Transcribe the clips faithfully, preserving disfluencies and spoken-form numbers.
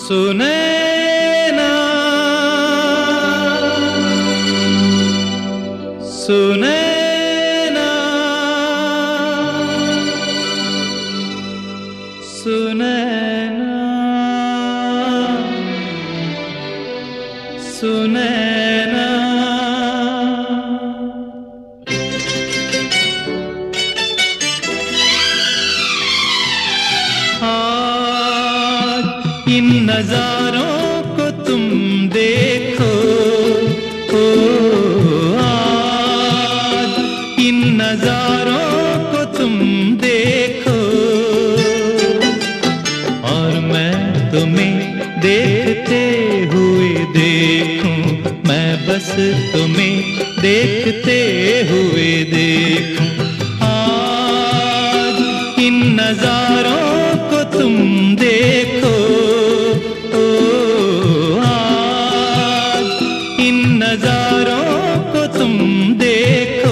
सुने ना सुने ना सुने ना सुने ना आज इन नजारों को तुम देखो, ओ आज इन नजारों को तुम देखो, और मैं तुम्हें देखते हुए देखूं, मैं बस तुम्हें देखते हुए देखूं। आज इन नजारों को तुम देखो, ओ आज इन नजारों को तुम देखो,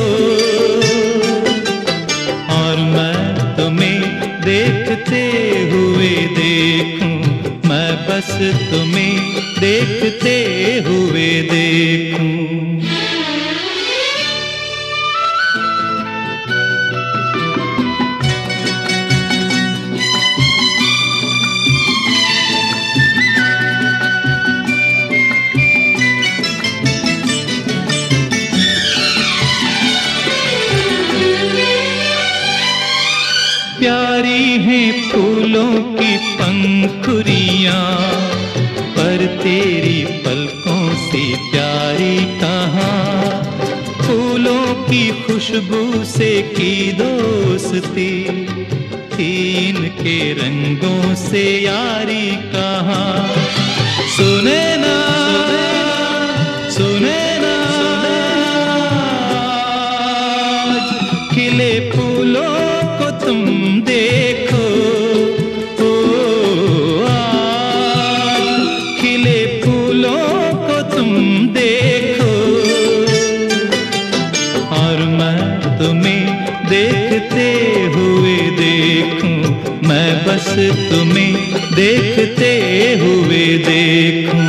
और मैं तुम्हें देखते हुए देखूं, मैं बस तुम्हें देखते हुए देखूं। प्यारी हैं फूलों की पंखुड़ियां, पर तेरी पलकों से प्यारी कहाँ। फूलों की खुशबू से की दोस्ती, तीन के रंगों से यारी कहाँ। सुने ना सुने ना खिले फूलों को तुम देखो, ओ आज खिले फूलों को तुम देखो, और मैं तुम्हें देखते हुए देखूं, मैं बस तुम्हें देखते हुए देखूं।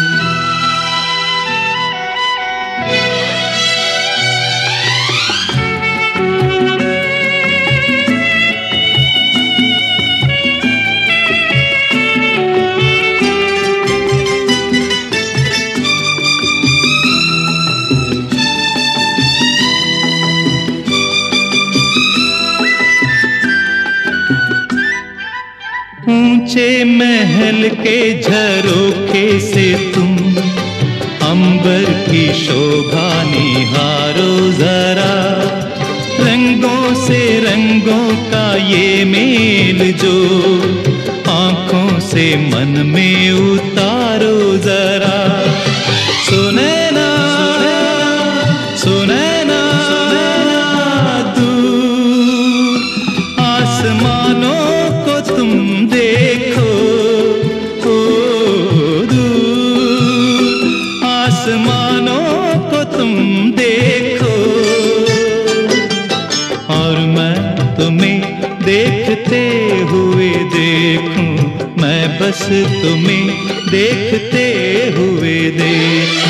ऊंचे महल के झरोखे से तुम अंबर की शोभा निहारो जरा, रंगों से रंगों का ये मेल जो आंखों से मन में उतारो जरा। सुने ना सुने ना दूर आसमानों को तुम देखो, ओ दूर आसमानों को तुम देखो, और मैं तुम्हें देखते हुए देखूं, मैं बस तुम्हें देखते हुए देखूं।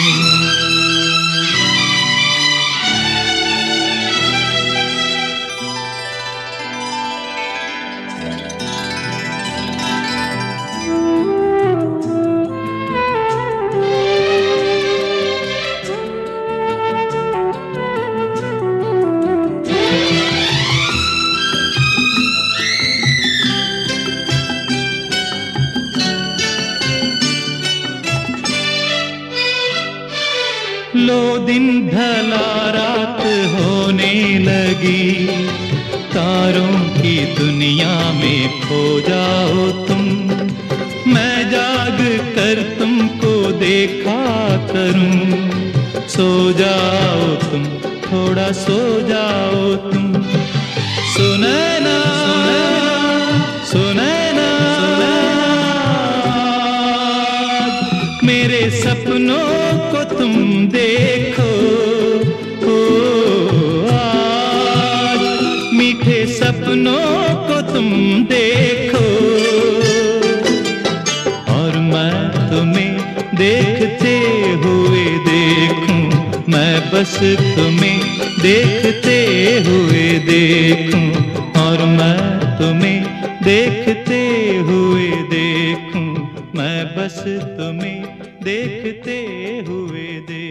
लो दिन ढला रात होने लगी, तारों की दुनिया में खो जाओ तुम, मैं जाग कर तुमको देखा करूं। सो जाओ तुम, थोड़ा सो जाओ तुम। सुने ना सुने ना मेरे सपनों को तुम देखो, ओ आज मीठे सपनों को तुम देखो, और बस तुम्हें देखते हुए देखूं, और मैं तुम्हें देखते हुए देखूं, मैं बस तुम्हें देखते हुए देखूं।